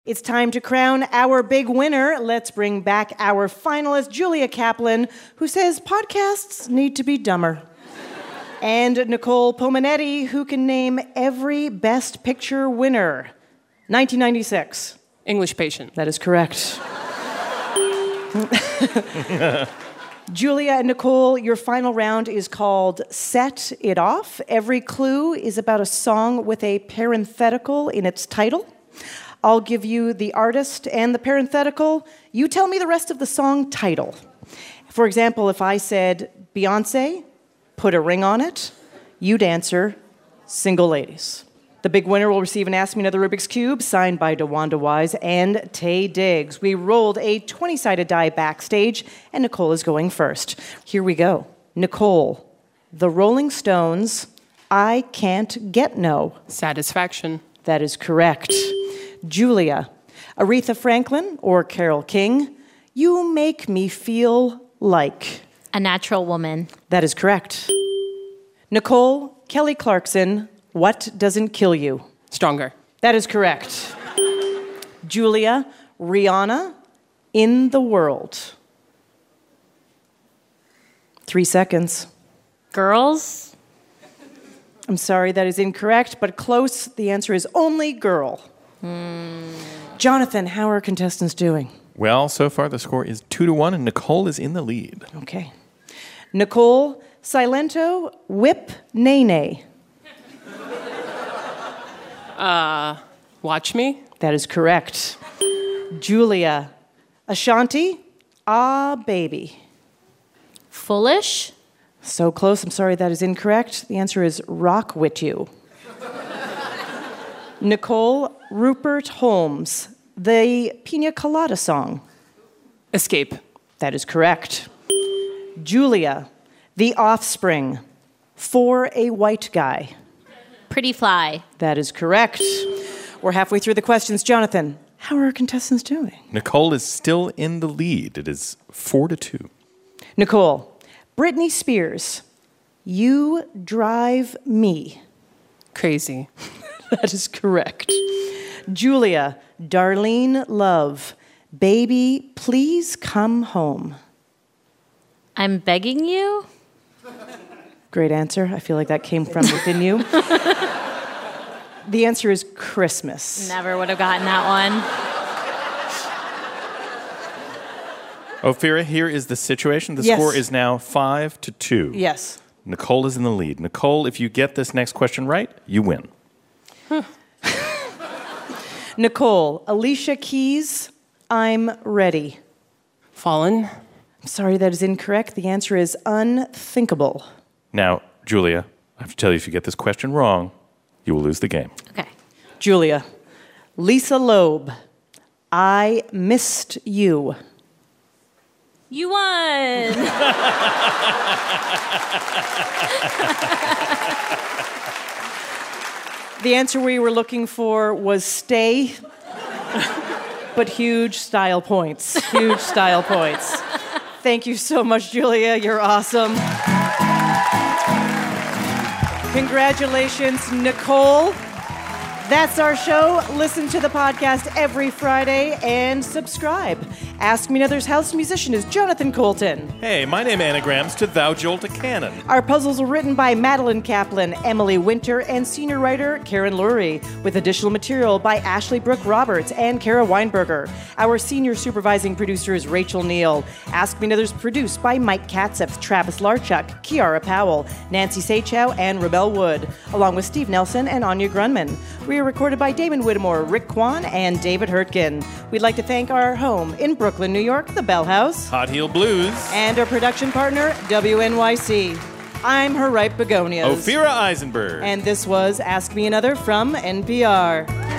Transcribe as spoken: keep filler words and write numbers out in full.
It's time to crown our big winner. Let's bring back our finalist, Julia Kaplan, who says podcasts need to be dumber. And Nicole Pomanetti, who can name every Best Picture winner. nineteen ninety-six. English Patient. That is correct. Julia and Nicole, your final round is called Set It Off. Every clue is about a song with a parenthetical in its title. I'll give you the artist and the parenthetical. You tell me the rest of the song title. For example, if I said Beyonce, Put a Ring on It, you'd answer Single Ladies. The big winner will receive an Ask Me Another Rubik's Cube signed by DeWanda Wise and Taye Diggs. We rolled a twenty-sided die backstage, and Nicole is going first. Here we go. Nicole, The Rolling Stones, I Can't Get No. Satisfaction. That is correct. Julia, Aretha Franklin or Carole King, You Make Me Feel Like. A Natural Woman. That is correct. Nicole, Kelly Clarkson, What Doesn't Kill You? Stronger. That is correct. Julia, Rihanna, In the World. Three seconds. Girls. I'm sorry, that is incorrect, but close. The answer is only girl. Hmm. Jonathan, how are our contestants doing? Well, so far the score is two to one, and Nicole is in the lead. Okay. Nicole, Silento, Whip, Nene. Uh, Watch Me. That is correct. Julia, Ashanti, Ah Baby. Foolish. So close. I'm sorry, that is incorrect. The answer is Rock With You. Nicole, Rupert Holmes, the Pina Colada song. Escape. That is correct. Julia, The Offspring, For a White Guy. Pretty Fly. That is correct. We're halfway through the questions. Jonathan, how are our contestants doing? Nicole is still in the lead. It is four to two. Nicole, Britney Spears, You Drive Me. Crazy. That is correct. Julia, Darlene Love, Baby, Please Come Home. I'm Begging You. Great answer. I feel like that came from within you. The answer is Christmas. Never would have gotten that one. Ophira, here is the situation. The Yes. score is now five to two. Yes. Nicole is in the lead. Nicole, if you get this next question right, you win. Nicole, Alicia Keys, I'm Ready. Fallen. I'm sorry, that is incorrect. The answer is Unthinkable. Now, Julia, I have to tell you, if you get this question wrong, you will lose the game. Okay. Julia, Lisa Loeb, I Missed You. You won. The answer we were looking for was Stay, but huge style points. Huge style points. Thank you so much, Julia. You're awesome. Congratulations, Nicole. That's our show. Listen to the podcast every Friday and subscribe. Ask Me Another's house musician is Jonathan Colton. Hey, my name anagrams to Thou Jolt a Cannon. Our puzzles are written by Madeline Kaplan, Emily Winter, and senior writer Karen Lurie, with additional material by Ashley Brooke Roberts and Kara Weinberger. Our senior supervising producer is Rachel Neal. Ask Me Another's produced by Mike Katzef, Travis Larchuk, Kiara Powell, Nancy Sachow, and Rebel Wood, along with Steve Nelson and Anya Grunman. We are recorded by Damon Whittemore, Rick Kwan, and David Hurtgen. We'd like to thank our home in Brooklyn, New York, the Bell House. Hot Heel Blues. And our production partner, W N Y C. I'm her ripe begonias. Ophira Eisenberg. And this was Ask Me Another from N P R.